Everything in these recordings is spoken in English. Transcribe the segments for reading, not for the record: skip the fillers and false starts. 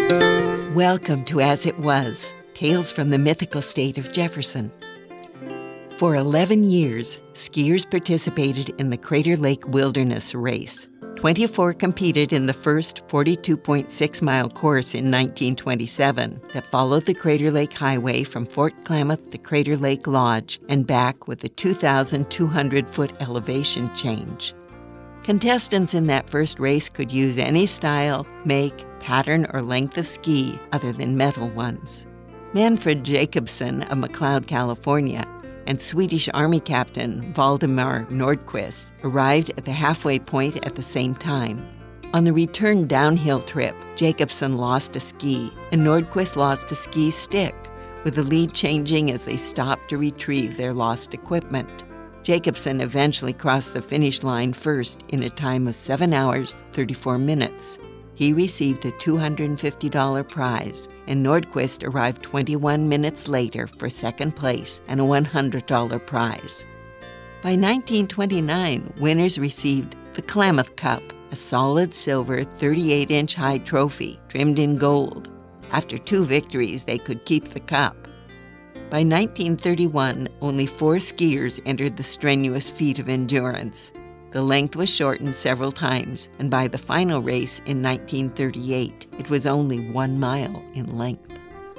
Welcome to As It Was, Tales from the Mythical State of Jefferson. For 11 years, skiers participated in the Crater Lake Wilderness Race. 24 competed in the first 42.6-mile course in 1927 that followed the Crater Lake Highway from Fort Klamath to Crater Lake Lodge and back with a 2,200-foot elevation change. Contestants in that first race could use any style, make, pattern, or length of ski other than metal ones. Manfred Jacobsen of McLeod, California, and Swedish Army Captain Valdemar Nordquist arrived at the halfway point at the same time. On the return downhill trip, Jacobsen lost a ski, and Nordquist lost a ski stick, with the lead changing as they stopped to retrieve their lost equipment. Jacobsen eventually crossed the finish line first in a time of 7 hours, 34 minutes. He received a $250 prize, and Nordquist arrived 21 minutes later for second place and a $100 prize. By 1929, winners received the Klamath Cup, a solid silver 38-inch high trophy trimmed in gold. After 2 victories, they could keep the cup. By 1931, only 4 skiers entered the strenuous feat of endurance. The length was shortened several times, and by the final race in 1938, it was only 1 mile in length.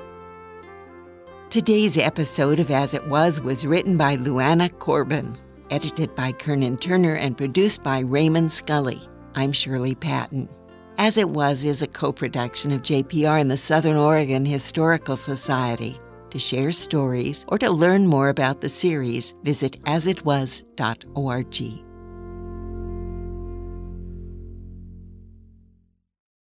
Today's episode of As It Was written by Luana Corbin, edited by Kernan Turner, and produced by Raymond Scully. I'm Shirley Patton. As It Was is a co-production of JPR and the Southern Oregon Historical Society. To share stories or to learn more about the series, visit asitwas.org.